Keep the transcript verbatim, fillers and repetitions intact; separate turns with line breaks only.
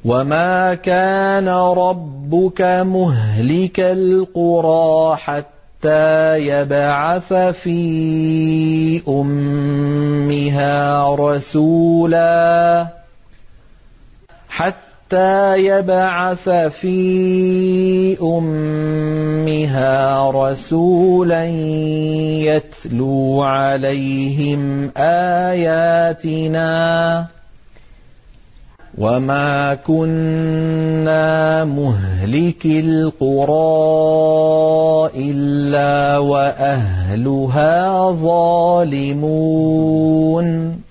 وَمَا كَانَ رَبُّكَ مُهْلِكَ الْقُرَىٰ حَتَّىٰ يَبْعَثَ فِي أُمِّهَا رَسُولًا حَتَّىٰ يَبْعَثَ فِي أُمِّهَا رَسُولًا يَتْلُو عَلَيْهِمْ آيَاتِنَا وَمَا كُنَّا مُهْلِكِي الْقُرَىٰ إِلَّا وَأَهْلُهَا ظَالِمُونَ